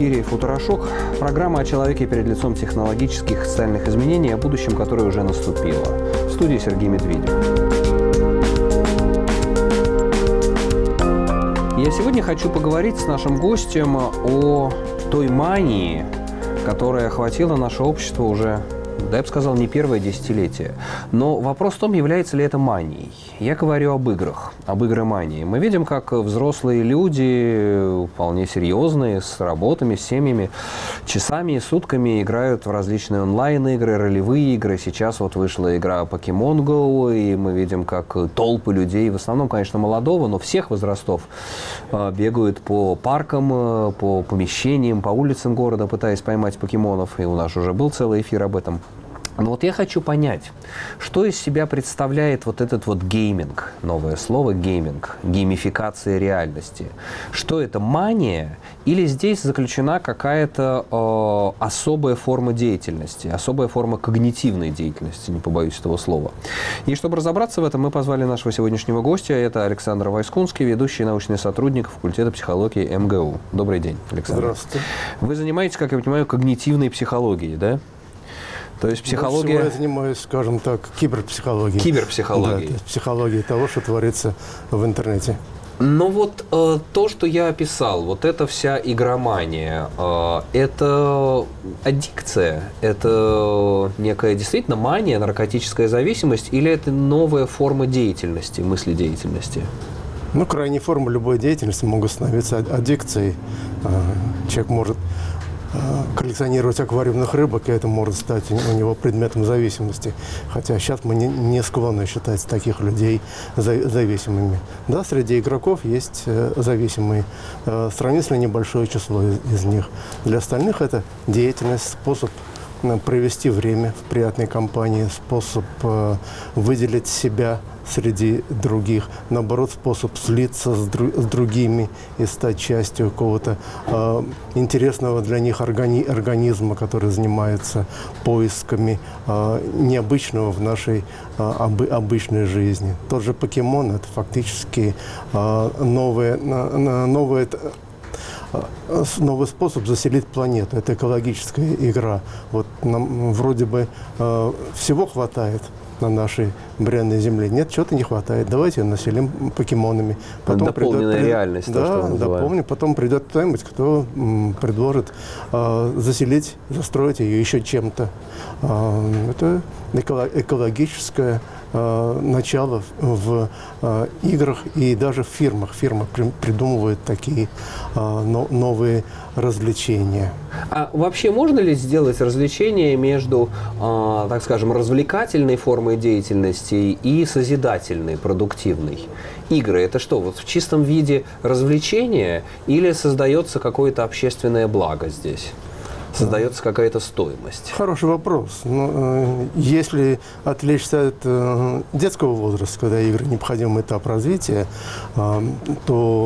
эфире «Футурошок» – программа о человеке перед лицом технологических и социальных изменений, о будущем, которое уже наступило. В студии Сергей Медведев. Я сегодня хочу поговорить с нашим гостем о той мании, которая охватила наше общество уже, да я бы сказал, не первое десятилетие. Но вопрос в том, является ли это манией. Я говорю об играх, об игромании. Мы видим, как взрослые люди, вполне серьезные, с работами, с семьями, часами и сутками играют в различные онлайн-игры, ролевые игры. Сейчас вот вышла игра Pokemon Go, и мы видим, как толпы людей, в основном, конечно, молодого, но всех возрастов, бегают по паркам, по помещениям, по улицам города, пытаясь поймать покемонов. И у нас уже был целый эфир об этом. Но вот я хочу понять, что из себя представляет вот этот вот гейминг, новое слово гейминг, геймификация реальности. Что это, мания, или здесь заключена какая-то особая форма деятельности, особая форма когнитивной деятельности, не побоюсь этого слова. И чтобы разобраться в этом, мы позвали нашего сегодняшнего гостя, это Александр Войскунский, ведущий научный сотрудник факультета психологии МГУ. Добрый день, Александр. Здравствуйте. Вы занимаетесь, как я понимаю, когнитивной психологией, да? То есть психология... Я занимаюсь, скажем так, киберпсихологией. Киберпсихологией. Да, психологией того, что творится в интернете. Но вот то, что я описал, вот эта вся игромания, это аддикция, это некая действительно мания, наркотическая зависимость, или это новая форма деятельности, мыследеятельности? Ну, крайней формой любой деятельности могут становиться аддикцией. Человек может коллекционировать аквариумных рыбок, и это может стать у него предметом зависимости. Хотя сейчас мы не склонны считать таких людей зависимыми. Да, среди игроков есть зависимые, сравнительно небольшое число из них. Для остальных это деятельность, способ провести время в приятной компании, способ выделить себя среди других, наоборот, способ слиться с другими и стать частью какого-то интересного для них организма, который занимается поисками необычного в нашей обычной жизни. Тот же покемон – это фактически новый способ заселить планету. Это экологическая игра. Вот нам вроде бы всего хватает на нашей бренной земле. Нет, чего-то не хватает. Давайте населим покемонами. Потом дополненная реальность. Да, дополним. Потом придет кто-нибудь, кто предложит заселить, застроить ее еще чем-то. Это экологическое начало в играх и даже в фирмах. Фирмы придумывают такие новые развлечения. А вообще можно ли сделать развлечение между, так скажем, развлекательной формой деятельности и созидательной, продуктивной? Игры – это что, вот в чистом виде развлечения или создается какое-то общественное благо здесь? Создается какая-то стоимость? Хороший вопрос. Но, если отвлечься от детского возраста, когда игры – необходимый этап развития, то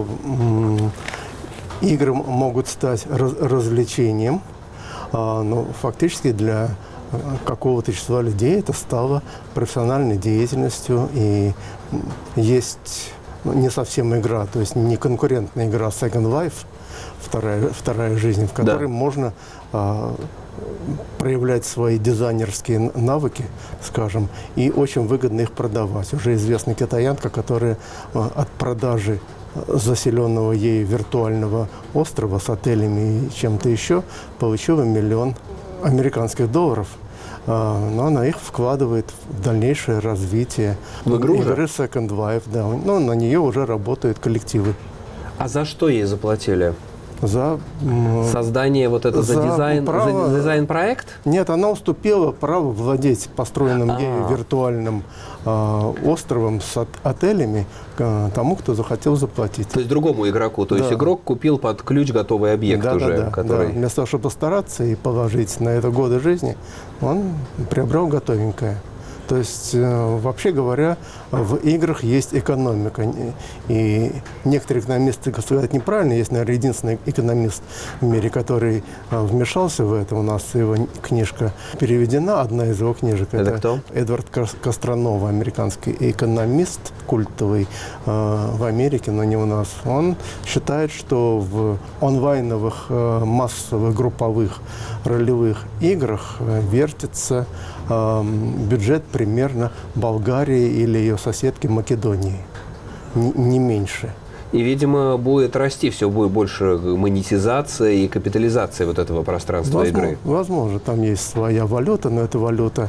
игры могут стать развлечением, но фактически для какого-то числа людей это стало профессиональной деятельностью, и есть не совсем игра, то есть не конкурентная игра Second Life, вторая жизнь, в которой можно проявлять свои дизайнерские навыки, скажем, и очень выгодно их продавать. Уже известна китаянка, которая от продажи заселенного ею виртуального острова с отелями и чем-то еще получила $1 миллион американских долларов. Но она их вкладывает в дальнейшее развитие игры Second Life. Да. Но на нее уже работают коллективы. А за что ей заплатили? За создание вот это, за дизайн-проект? Нет, она уступила право владеть построенным ею виртуальным островом с отелями тому, кто захотел заплатить. То есть другому игроку. То есть игрок купил под ключ готовый объект уже. Который... Да. Вместо того, чтобы постараться и положить на это годы жизни, он приобрел готовенькое. То есть, вообще говоря, в играх есть экономика. И некоторые экономисты говорят неправильно. Есть, наверное, единственный экономист в мире, который вмешался в это. У нас его книжка переведена, одна из его книжек. Это кто? Эдвард Костронов, американский экономист, культовый в Америке, но не у нас. Он считает, что в онлайновых массовых групповых ролевых играх вертится бюджет примерно Болгарии или ее соседки Македонии, не меньше. И, видимо, будет расти все будет больше монетизация и капитализация вот этого пространства игры. Возможно, там есть своя валюта, но эта валюта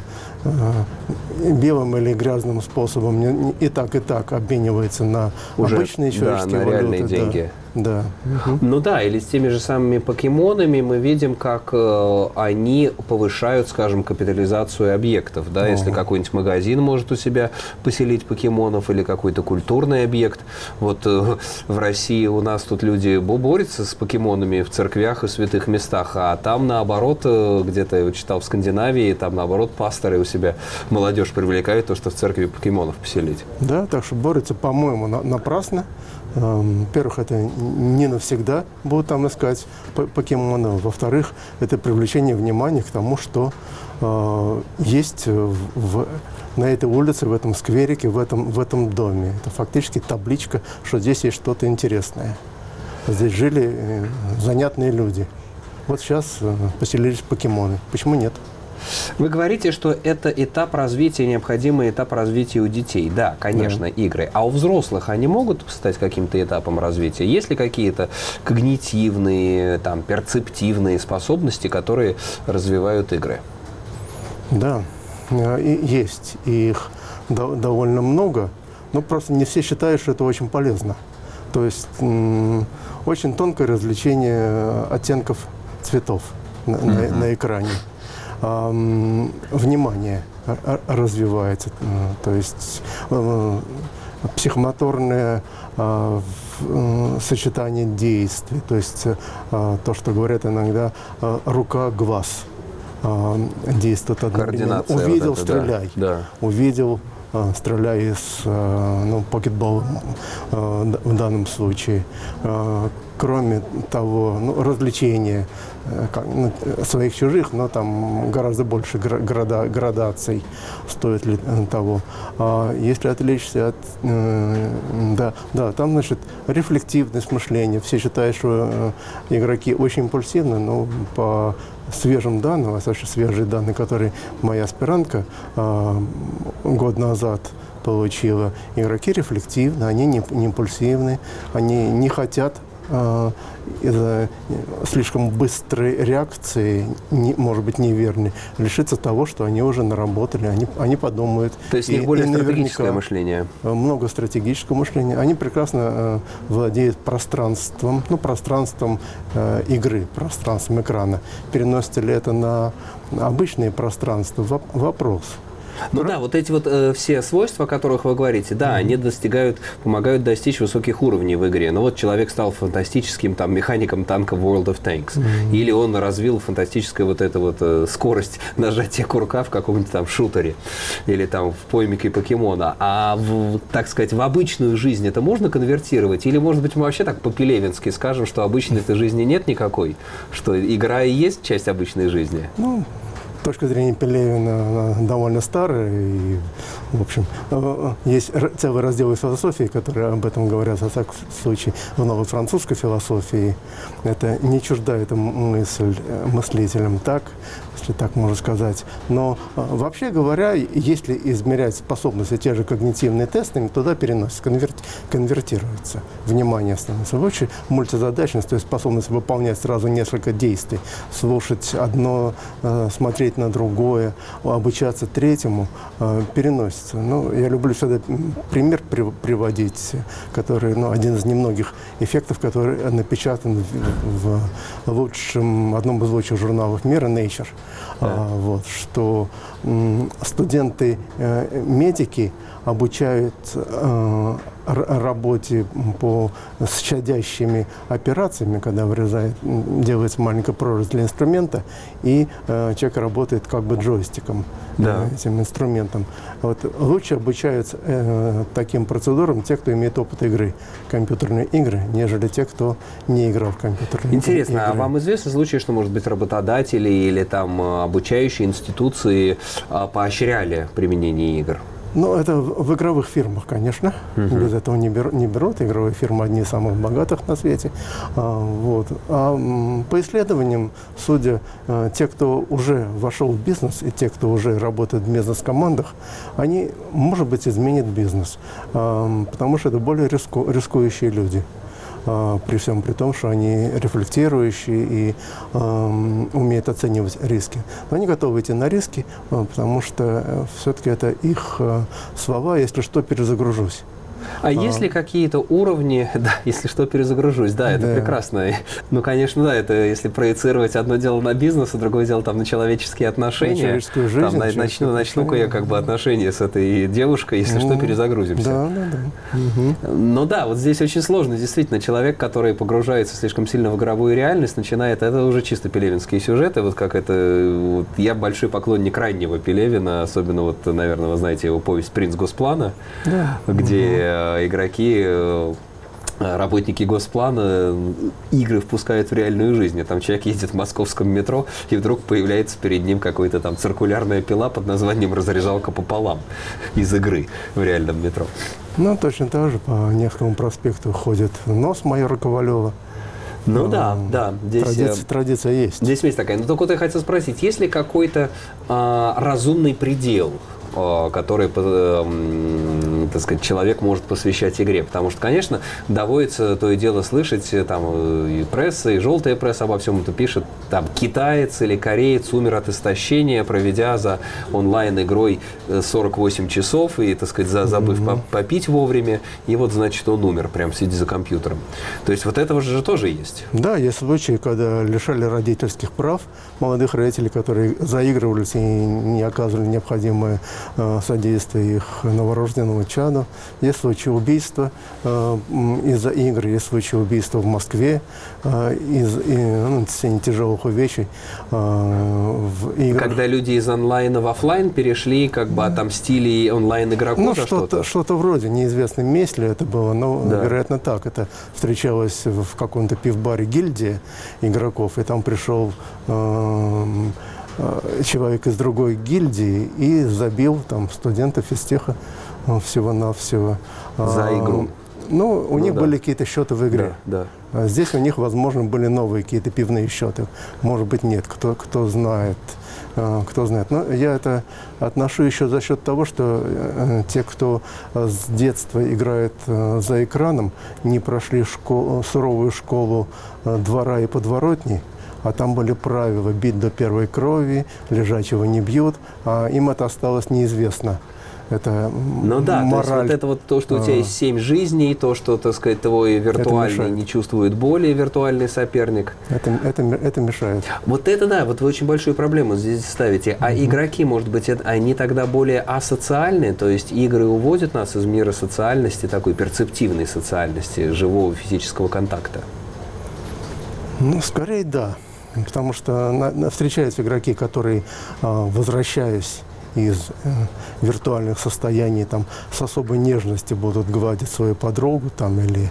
белым или грязным способом и так обменивается на уже, обычные человеческие валюты. Реальные деньги. Да. Ну да, или с теми же самыми покемонами мы видим, как они повышают, скажем, капитализацию объектов. Да? Если какой-нибудь магазин может у себя поселить покемонов или какой-то культурный объект. Вот в России у нас тут люди борются с покемонами в церквях и святых местах, а там наоборот, где-то я читал в Скандинавии, там наоборот пасторы у себя молодежь привлекают, то, что в церкви покемонов поселить. Да, так что борются, по-моему, напрасно. Во-первых, это не навсегда будут там искать покемонов. Во-вторых, это привлечение внимания к тому, что есть на этой улице, в этом скверике, в этом доме. Это фактически табличка, что здесь есть что-то интересное. Здесь жили занятные люди. Вот сейчас поселились покемоны. Почему нет? Вы говорите, что это этап развития, необходимый этап развития у детей. Да, конечно, игры. А у взрослых они могут стать каким-то этапом развития? Есть ли какие-то когнитивные, там, перцептивные способности, которые развивают игры? Да, есть. И их довольно много. Но просто не все считают, что это очень полезно. То есть очень тонкое развлечение оттенков цветов на экране. Внимание развивается, то есть психомоторное сочетание действий, то есть то, что говорят иногда рука-глаз действует одновременно. Увидел, вот стреляй. Да. Увидел, стреляй из покетбола в данном случае. Кроме того, развлечения своих чужих, но там гораздо больше градаций стоит ли того. Если отвлечься от... там, значит, рефлективность мышления. Все считают, что игроки очень импульсивны, но по свежим данным, достаточно свежие данные, которые моя аспирантка год назад получила, игроки рефлективны, они не импульсивны, они не хотят из-за слишком быстрой реакции, может быть, неверной, лишиться того, что они уже наработали, они подумают. То есть у них более стратегическое мышление? Много стратегического мышления. Они прекрасно владеют пространством игры, пространством экрана. Переносится ли это на обычные пространства? Вопрос. Ну да, вот эти вот все свойства, о которых вы говорите, да, они помогают достичь высоких уровней в игре. Ну вот человек стал фантастическим там механиком танка в World of Tanks. Или он развил фантастическую вот эту вот скорость нажатия курка в каком-нибудь там шутере. Или там в поймике покемона. А так сказать, в обычную жизнь это можно конвертировать? Или, может быть, мы вообще так по-пелевински скажем, что обычной-то жизни нет никакой? Что игра и есть часть обычной жизни? С точки зрения Пелевина довольно старая. И, в общем, есть целый раздел из философии, которые об этом говорят. Во всяком случае, в новой французской философии это не чужда эта мысль мыслителям, так, если так можно сказать. Но вообще говоря, если измерять способности, те же когнитивные тесты, туда переносятся, конвертируются. Внимание становится выше, мультизадачность, то есть способность выполнять сразу несколько действий, слушать одно, смотреть на другое, обучаться третьему, переносится. Я люблю всегда пример приводить, который, один из немногих эффектов, который напечатан в одном из лучших журналов мира, Nature. Что студенты-медики обучают работе с щадящими операциями, когда делается маленькая прорезь для инструмента, и человек работает как бы джойстиком, этим инструментом. Вот, лучше обучаются таким процедурам те, кто имеет опыт игры в компьютерные игры, нежели те, кто не играл в компьютерные игры. Интересно, а вам известны случаи, что, может быть, работодатели или там обучающие институции поощряли применение игр? Ну, это в игровых фирмах, конечно. Без этого не берут. Игровые фирмы одни из самых богатых на свете. Вот. По исследованиям, судя, те, кто уже вошел в бизнес, и те, кто уже работает в бизнес-командах, они, может быть, изменят бизнес. Потому что это более рискующие люди. При всем при том, что они рефлектирующие и умеют оценивать риски. Но они готовы идти на риски, потому что все-таки это их слова, если что, перезагружусь. А есть ли какие-то уровни, да, если что, перезагружусь, да, это прекрасно. Ну, конечно, да, это если проецировать одно дело на бизнес, а другое дело там на человеческие отношения. На человеческую жизнь. Там, начну-ка я как бы отношения с этой девушкой, если что, перезагрузимся. Да. Но да, вот здесь очень сложно, действительно, человек, который погружается слишком сильно в игровую реальность, начинает, это уже чисто пелевинские сюжеты, вот как это, вот, я большой поклонник раннего Пелевина, особенно вот, наверное, вы знаете его повесть «Принц Госплана», где игроки, работники Госплана игры впускают в реальную жизнь. Там человек едет в московском метро, и вдруг появляется перед ним какая-то там циркулярная пила под названием «Разрезалка пополам» из игры в реальном метро. Ну, точно так же по Невскому проспекту ходит нос майора Ковалева. Ну да. Здесь традиция есть. Здесь есть такая. Но только вот я хотел спросить, есть ли какой-то разумный предел, который, так сказать, человек может посвящать игре. Потому что, конечно, доводится то и дело слышать, там и пресса, и желтая пресса обо всем это пишет. Там китаец или кореец умер от истощения, проведя за онлайн-игрой 48 часов и, так сказать, забыв попить вовремя. И вот, значит, он умер, прям сидя за компьютером. То есть вот этого же тоже есть. Да, есть случаи, когда лишали родительских прав молодых родителей, которые заигрывались и не оказывали необходимое содействие их новорожденному чаду. Есть случаи убийства из-за игр, есть случаи убийства в Москве из-за тяжелых увечий в играх. Когда люди из онлайна в офлайн перешли, как бы отомстили онлайн-игроку? Ну, что-то вроде, неизвестно, месть ли это было, но, вероятно, так. Это встречалось в каком-то пивбаре гильдии игроков, и там пришел человек из другой гильдии и забил там студентов из теха всего-навсего. За игру. Ну, у них были какие-то счеты в игре. Да. Здесь у них, возможно, были новые какие-то пивные счеты. Может быть, нет. Кто знает. Но я это отношу еще за счет того, что те, кто с детства играет за экраном, не прошли суровую школу двора и подворотни, а там были правила: бить до первой крови, лежачего не бьют, а им это осталось неизвестно. Это мораль. То есть вот это вот то, что у тебя есть 7 жизней, то, что, так сказать, твой виртуальный не чувствует боли, виртуальный соперник. Это мешает. Вот это да, вот вы очень большую проблему здесь ставите. А игроки, может быть, они тогда более асоциальные, то есть игры уводят нас из мира социальности, такой перцептивной социальности, живого физического контакта? Ну, скорее да. Потому что встречаются игроки, которые, возвращаясь из виртуальных состояний, там, с особой нежностью будут гладить свою подругу там, или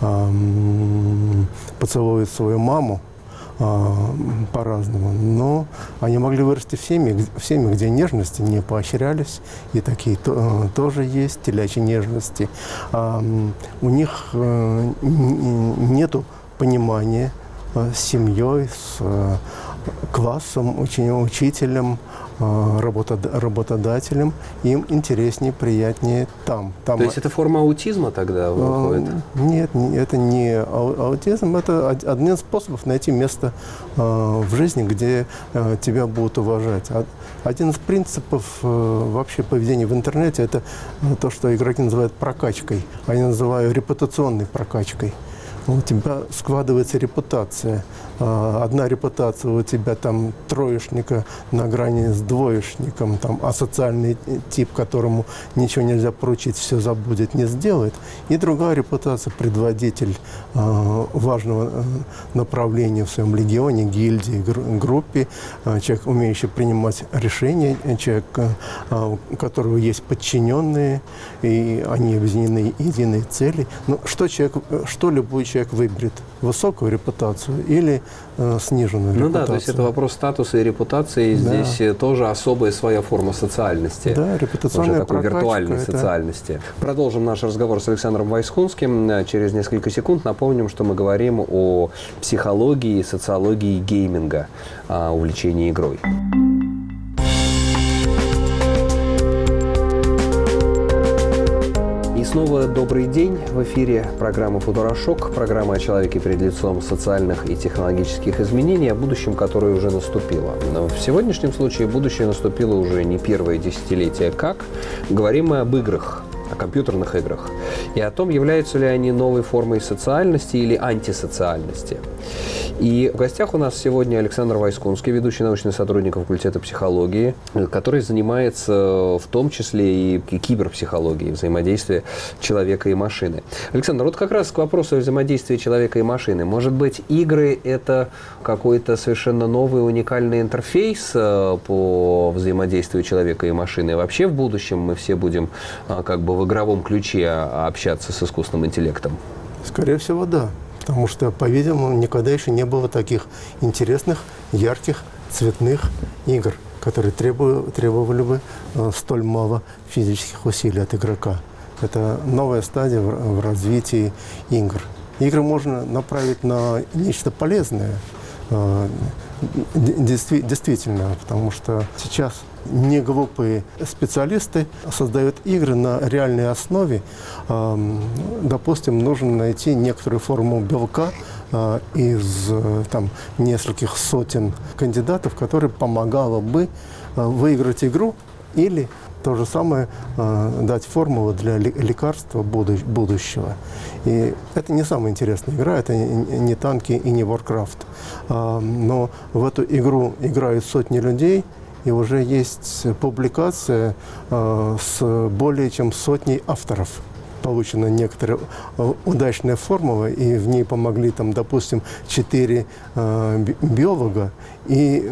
поцелуют свою маму по-разному. Но они могли вырасти в семьях, где нежности не поощрялись, и такие тоже есть, телячьи нежности. У них нету понимания с семьей, с классом, учителем, работодателем. Им интереснее, приятнее там. То есть это форма аутизма тогда выходит? Нет, это не аутизм. Это один из способов найти место в жизни, где тебя будут уважать. Один из принципов вообще поведения в интернете – это то, что игроки называют прокачкой. А я называю репутационной прокачкой. у тебя складывается репутация. Одна репутация у тебя там троечника на грани с двоечником, там асоциальный тип, которому ничего нельзя поручить, все забудет, не сделает. И другая репутация – предводитель важного направления в своем легионе, гильдии, группе, человек, умеющий принимать решения, человек, у которого есть подчиненные, и они объединены единой цели. Но что любой человек выберет? Высокую репутацию или сниженную репутацию? Ну да, то есть это вопрос статуса и репутации. И да. здесь тоже особая своя форма социальности. Да, репутационная уже такой прокачка, виртуальной это... социальности. Продолжим наш разговор с Александром Войскунским через несколько секунд. Напомним, что мы говорим о психологии, социологии гейминга, о увлечении игрой. Снова добрый день. В эфире программа «Футурошок», программа о человеке перед лицом социальных и технологических изменений, о будущем, которое уже наступило. Но в сегодняшнем случае будущее наступило уже не первое десятилетие как. Говорим мы об играх, о компьютерных играх, и о том, являются ли они новой формой социальности или антисоциальности. И в гостях у нас сегодня Александр Войскунский, ведущий научный сотрудник факультета психологии, который занимается в том числе и киберпсихологией, взаимодействия человека и машины. Александр, вот как раз к вопросу о взаимодействии человека и машины. Может быть, игры – это какой-то совершенно новый уникальный интерфейс по взаимодействию человека и машины? И вообще в будущем мы все будем как бы в игровом ключе общаться с искусственным интеллектом? Скорее всего, да. Потому что, по-видимому, никогда еще не было таких интересных, ярких, цветных игр, которые требовали бы столь мало физических усилий от игрока. Это новая стадия в развитии игр. Игры можно направить на нечто полезное, действительно, потому что сейчас неглупые специалисты создают игры на реальной основе. Допустим, нужно найти некоторую форму белка из нескольких сотен кандидатов, которая помогала бы выиграть игру, или то же самое дать формулу для лекарства будущего. И это не самая интересная игра, это не танки и не Warcraft. Но в эту игру играют сотни людей, и уже есть публикация с более чем сотней авторов. Получена некоторая удачная формула, и в ней помогли, допустим, 4 биолога и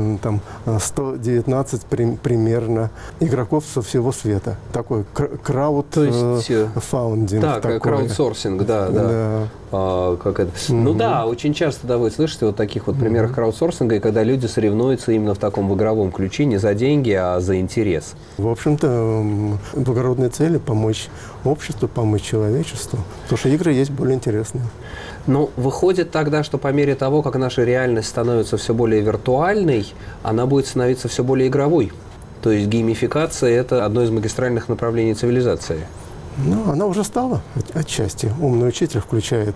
119 примерно игроков со всего света. Такой краудфаундинг. Да, краудсорсинг, да. Как это? Ну да, очень часто вы слышите вот таких вот примерах краудсорсинга, и когда люди соревнуются именно в таком игровом ключе, не за деньги, а за интерес. В общем-то, благородные цели – помочь обществу, помочь человечеству, потому что игры есть более интересные. Ну, выходит тогда, что по мере того, как наша реальность становится все более виртуальной, она будет становиться все более игровой. То есть геймификация – это одно из магистральных направлений цивилизации. Ну, она уже стала отчасти. «Умный учитель» включает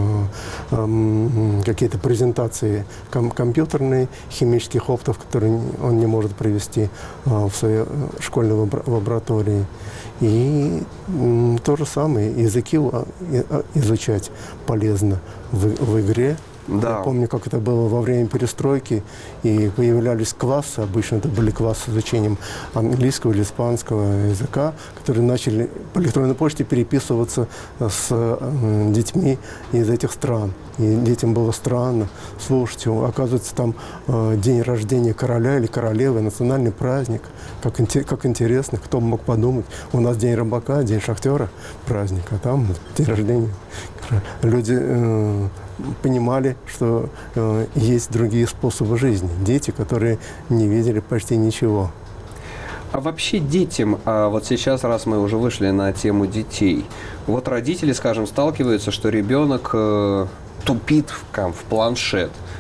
какие-то презентации компьютерные, химических опытов, которые он не может провести в своей школьной лаборатории. И то же самое, языки изучать полезно в игре. Да. Я помню, как это было во время перестройки, и появлялись классы, обычно это были классы с изучением английского или испанского языка, которые начали по электронной почте переписываться с детьми из этих стран. И детям было странно. Слушайте, оказывается, там день рождения короля или королевы, национальный праздник. Как интересно, кто мог подумать. У нас день рыбака, день шахтера, праздник, а там день рождения. Люди понимали, что есть другие способы жизни. Дети, которые не видели почти ничего. А вообще детям, вот сейчас, раз мы уже вышли на тему детей, вот родители, скажем, сталкиваются, что ребенок тупит в планшет.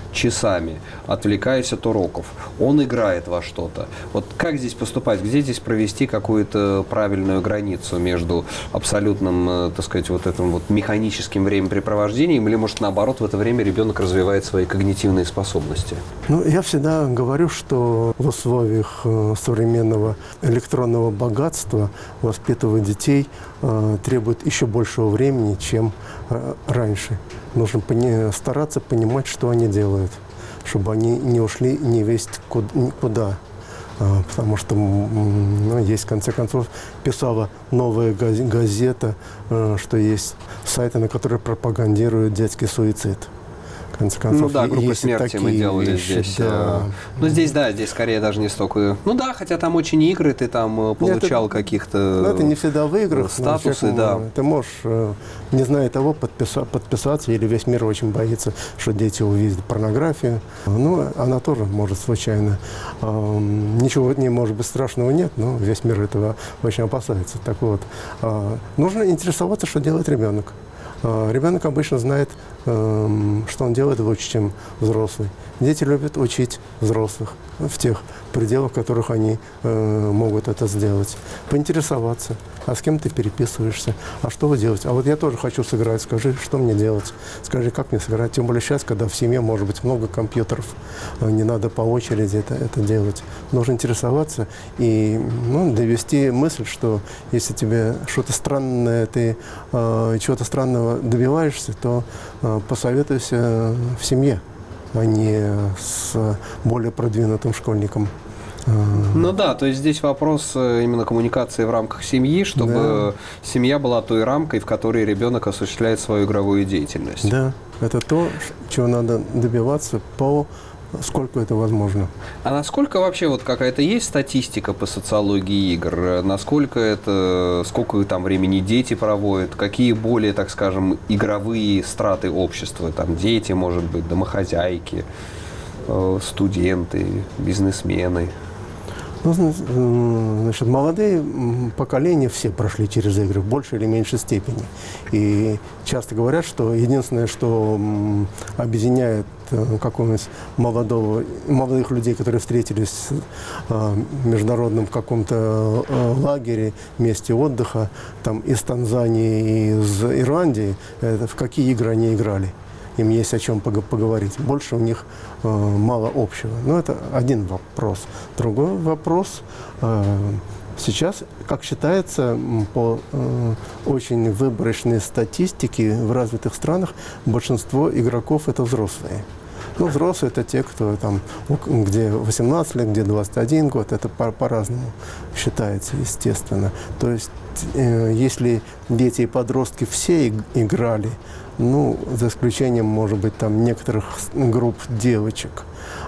часами, отвлекаясь от уроков. Он играет во что-то. Вот как здесь поступать? Где здесь провести какую-то правильную границу между абсолютным, так сказать, вот этим вот механическим времяпрепровождением или, может, наоборот, в это время ребенок развивает свои когнитивные способности? Ну, я всегда говорю, что в условиях современного электронного богатства воспитывать детей требует еще большего времени, чем раньше. Нужно стараться понимать, что они делают, чтобы они не ушли невесть куда. Потому что есть, в конце концов, писала новая газета, что есть сайты, на которые пропагандируют детский суицид. В конце концов, ну да, группы смерти мы делали вещи, здесь. Да. Ну здесь, да, здесь скорее даже не столько... Ну да, хотя там очень игры, ты там получал каких-то... Ну, это не всегда в играх. Статусы, да. Ты можешь, не зная того, подписаться, или весь мир очень боится, что дети увидят порнографию. Ну, она тоже может случайно. Ничего в ней, может быть, страшного нет, но весь мир этого очень опасается. Так вот, нужно интересоваться, что делает ребенок. Ребенок обычно знает, что он делает лучше, чем взрослый. Дети любят учить взрослых в тех пределах, в которых они могут это сделать. Поинтересоваться, а с кем ты переписываешься, а что вы делаете? А вот я тоже хочу сыграть, скажи, что мне делать, скажи, как мне сыграть. Тем более сейчас, когда в семье может быть много компьютеров, не надо по очереди это делать. Нужно интересоваться и довести мысль, что если тебе что-то странное, ты чего-то странного добиваешься, то посоветуйся в семье, а не с более продвинутым школьником. Ну да, то есть здесь вопрос именно коммуникации в рамках семьи, чтобы семья была той рамкой, в которой ребенок осуществляет свою игровую деятельность. Да, это то, чего надо добиваться сколько это возможно. А насколько вообще вот какая-то есть статистика по социологии игр? Сколько там времени дети проводят? Какие более, так скажем, игровые страты общества? Там дети, может быть, домохозяйки, студенты, бизнесмены? Значит, молодые поколения все прошли через игры в большей или меньшей степени. И часто говорят, что единственное, что объединяет какого-нибудь молодых людей, которые встретились в международном каком-то лагере, месте отдыха, там из Танзании, из Ирландии, это в какие игры они играли. Им есть о чем поговорить. Больше у них мало общего. Но это один вопрос. Другой вопрос. Сейчас, как считается, по очень выборочной статистике в развитых странах большинство игроков – это взрослые. Ну, взрослые – это те, кто там, где 18 лет, где 21 год. Это по-разному считается, естественно. То есть, если дети и подростки все играли, за исключением, может быть, там некоторых групп девочек,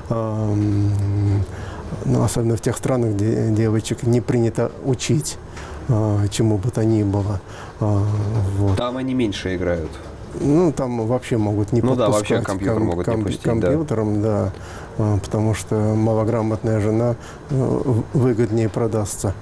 особенно в тех странах, где девочек не принято учить чему бы то ни было. Вот. Там они меньше играют. Там вообще могут не подпускать. Да, вообще компьютер могут не пустить, компьютером, да. Потому что малограмотная жена выгоднее продастся.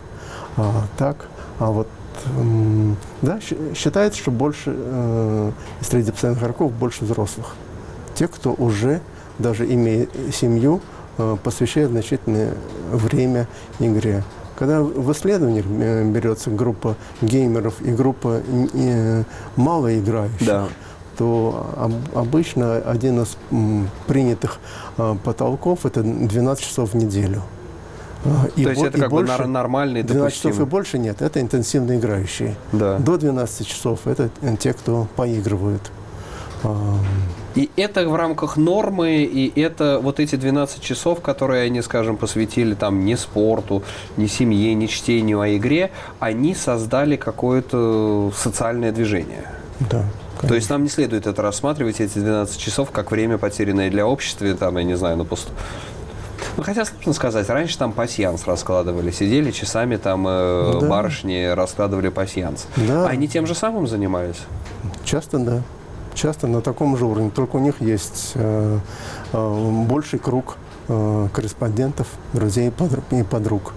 Да, считается, что больше среди постоянных игроков больше взрослых. Те, кто уже, даже имея семью, посвящает значительное время игре. Когда в исследованиях берется группа геймеров и группа малоиграющих, то обычно один из принятых потолков – это 12 часов в неделю. То есть это как бы нормальный, допустимый. 12 часов и больше нет, это интенсивно играющие. Да. До 12 часов это те, кто поигрывают. И это в рамках нормы, и это вот эти 12 часов, которые они, скажем, посвятили там не спорту, не семье, не чтению, а игре, они создали какое-то социальное движение. Да. То есть нам не следует это рассматривать, эти 12 часов, как время, потерянное для общества, там, я не знаю, на пусту. Хотя, сложно сказать, раньше там пасьянс раскладывали, сидели часами, там барышни раскладывали пасьянс. Да. А они тем же самым занимались? Часто, да. Часто на таком же уровне, только у них есть больший круг корреспондентов, друзей и подруг.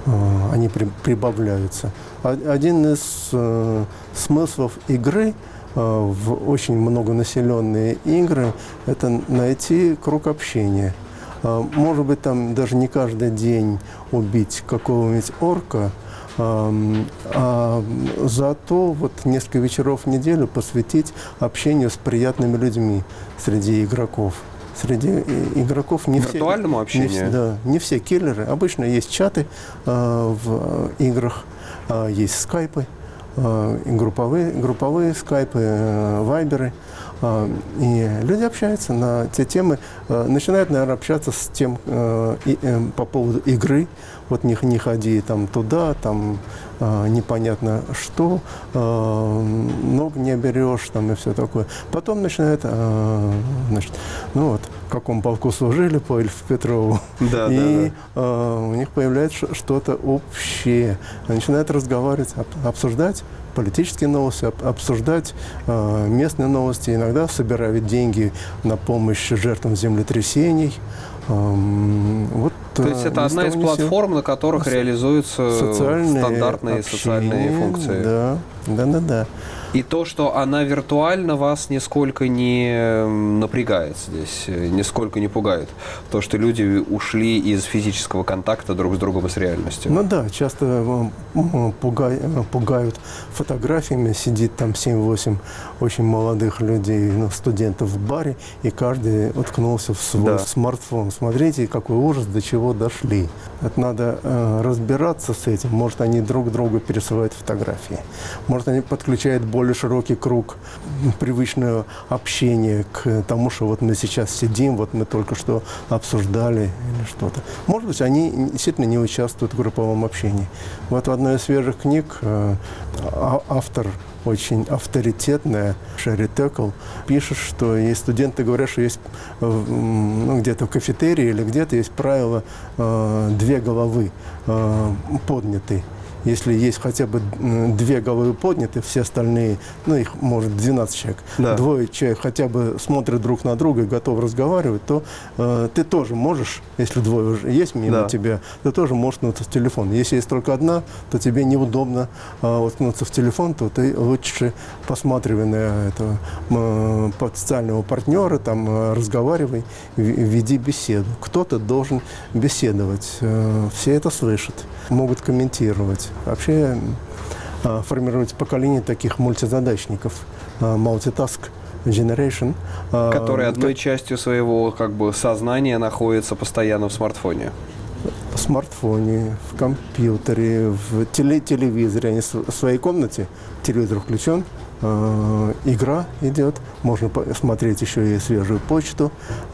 Они прибавляются. Один из смыслов игры в очень многонаселенные игры, это найти круг общения. Может быть, там даже не каждый день убить какого-нибудь орка, а зато вот несколько вечеров в неделю посвятить общению с приятными людьми среди игроков. Среди игроков не все... Виртуальному общению? Не все киллеры. Обычно есть чаты в играх, есть скайпы, групповые скайпы, вайберы. И люди общаются на те темы, начинают, наверное, общаться с тем по поводу игры. Вот не ходи там туда, там непонятно что, ног не берешь там и все такое. Потом начинают, значит, ну вот, в каком полку служили по Ильфу Петрову. Да, и у них появляется что-то общее. Они начинают разговаривать, обсуждать политические новости, обсуждать местные новости, иногда собирают деньги на помощь жертвам землетрясений. Вот, то есть это одна из платформ, на которых реализуются стандартные социальные функции. Да. И то, что она виртуально, вас нисколько не напрягает здесь, нисколько не пугает. То, что люди ушли из физического контакта друг с другом и с реальностью. Ну да, часто пугают фотографиями. Сидит там 7-8 очень молодых людей, студентов в баре, и каждый уткнулся в свой смартфон. Смотрите, какой ужас, до чего дошли. Это надо разбираться с этим. Может, они друг другу пересылают фотографии. Может, они подключают более широкий круг привычного общения к тому, что вот мы сейчас сидим, вот мы только что обсуждали или что-то. Может быть, они действительно не участвуют в групповом общении. Вот в одной из свежих книг автор очень авторитетная, Шерри Текл, пишет, что есть студенты говорят, что есть где-то в кафетерии или где-то есть правило 2 головы подняты. Если есть хотя бы 2 головы подняты, все остальные, их может 12 человек, 2 человек хотя бы смотрят друг на друга и готовы разговаривать, то ты тоже можешь, если 2 уже есть мимо тебя, ты тоже можешь уткнуться в телефон. Если есть только 1, то тебе неудобно уткнуться в телефон, то ты лучше посматривай на этого потенциального партнера, там разговаривай, веди беседу. Кто-то должен беседовать. Все это слышат, могут комментировать. Вообще формировать поколение таких мультизадачников, multitask generation. Который одной частью своего сознания находится постоянно в смартфоне. В смартфоне, в компьютере, в телевизоре. Они в своей комнате, телевизор включен, игра идет, можно смотреть еще и свежую почту,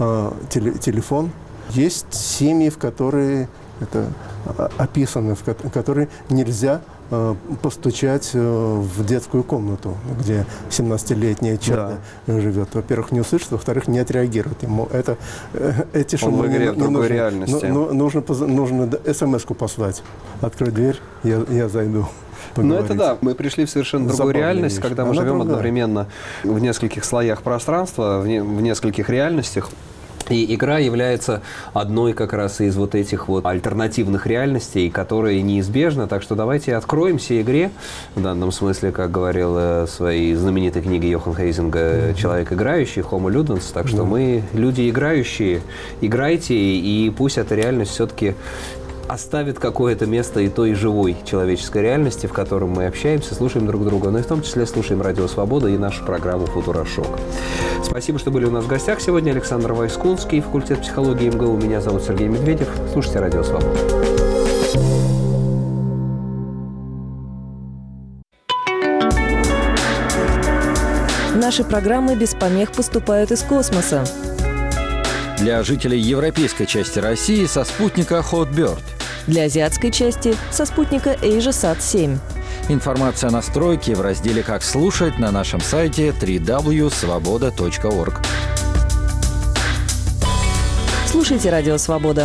телефон. Есть семьи, в которые это описаны, в которые нельзя постучать в детскую комнату, где 17-летняя чадо живет. Во-первых, не услышит, во-вторых, не отреагирует. Ему эти шумы не другой реальности. Нужно смс-ку послать. Открой дверь, я зайду. Ну это да, мы пришли в совершенно другую реальность, когда мы живем одновременно в нескольких слоях пространства, в нескольких реальностях. И игра является одной как раз из вот этих вот альтернативных реальностей, которые неизбежны. Так что давайте откроемся игре, в данном смысле, как говорил в своей знаменитой книге Йохан Хейзинга «Человек играющий», Homo Ludens. Так что мы люди играющие, играйте, и пусть эта реальность все-таки оставит какое-то место и той живой человеческой реальности, в котором мы общаемся, слушаем друг друга, но и в том числе слушаем Радио Свобода и нашу программу «Футурошок». Спасибо, что были у нас в гостях сегодня. Александр Войскунский, факультет психологии МГУ. Меня зовут Сергей Медведев. Слушайте Радио Свобода. Наши программы без помех поступают из космоса. Для жителей европейской части России со спутника Hotbird. Для азиатской части со спутника AsiaSat-7. Информация о настройке в разделе «Как слушать» на нашем сайте www.svoboda.org. Слушайте Радио Свобода.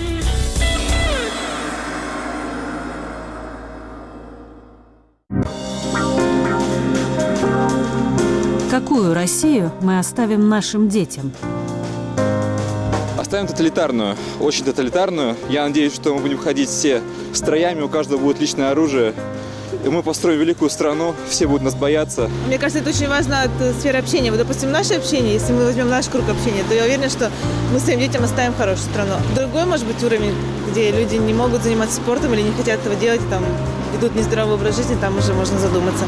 Какую Россию мы оставим нашим детям? Оставим тоталитарную, очень тоталитарную. Я надеюсь, что мы будем ходить все строями, у каждого будет личное оружие. и мы построим великую страну, все будут нас бояться. Мне кажется, это очень важно от сферы общения. Вот, допустим, наше общение, если мы возьмем наш круг общения, то я уверена, что мы своим детям оставим хорошую страну. Другой, может быть, уровень, где люди не могут заниматься спортом или не хотят этого делать, там ведут нездоровый образ жизни, там уже можно задуматься.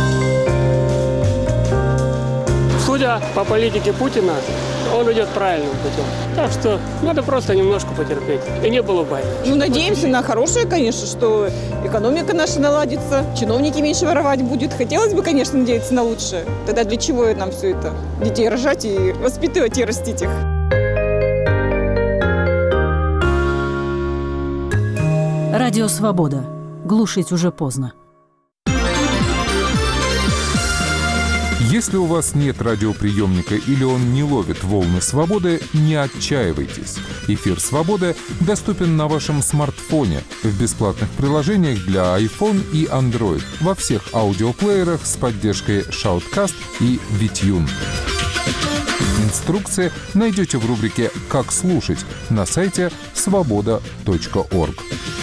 Судя по политике Путина, он идет правильным путем. Так что надо просто немножко потерпеть. И не было войны. Ну, надеемся на хорошее, конечно, что экономика наша наладится, чиновники меньше воровать будут. Хотелось бы, конечно, надеяться на лучшее. Тогда для чего нам все это? Детей рожать и воспитывать и растить их. Радио «Свобода». Глушить уже поздно. Если у вас нет радиоприемника или он не ловит волны свободы, не отчаивайтесь. Эфир «Свободы» доступен на вашем смартфоне в бесплатных приложениях для iPhone и Android во всех аудиоплеерах с поддержкой Shoutcast и VTune. Инструкции найдете в рубрике «Как слушать» на сайте svoboda.org.